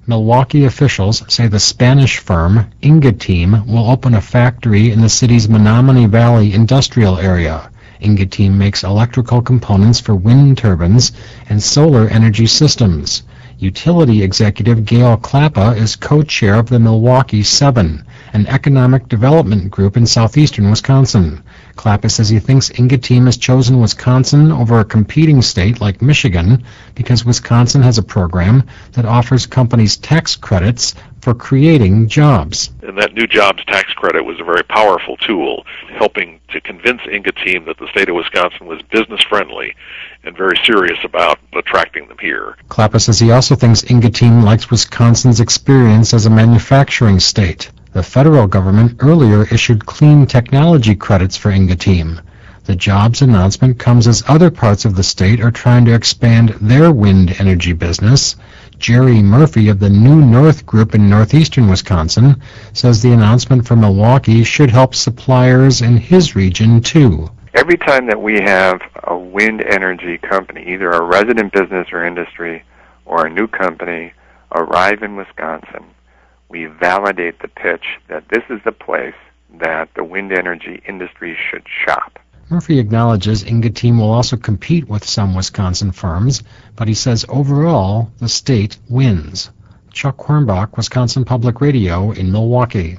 Milwaukee officials say the Spanish firm Ingeteam will open a factory in the city's Menominee Valley industrial area. Ingeteam makes electrical components for wind turbines and solar energy systems. Utility executive Gail Klappa is co-chair of the Milwaukee 7, an economic development group in southeastern Wisconsin. Klappa says he thinks Ingeteam has chosen Wisconsin over a competing state like Michigan because Wisconsin has a program that offers companies tax credits for creating jobs. And that new jobs tax credit was a very powerful tool, helping to convince Ingeteam that the state of Wisconsin was business-friendly and very serious about attracting them here. Klappa says he also thinks Ingeteam likes Wisconsin's experience as a manufacturing state. The federal government earlier issued clean technology credits for Ingeteam. The jobs announcement comes as other parts of the state are trying to expand their wind energy business. Jerry Murphy of the New North Group in northeastern Wisconsin says the announcement for Milwaukee should help suppliers in his region too. Every time that we have a wind energy company, either a resident business or industry or a new company, arrive in Wisconsin, we validate the pitch that this is the place that the wind energy industry should shop. Murphy acknowledges Ingeteam will also compete with some Wisconsin firms, but he says overall the state wins. Chuck Hornbach, Wisconsin Public Radio in Milwaukee.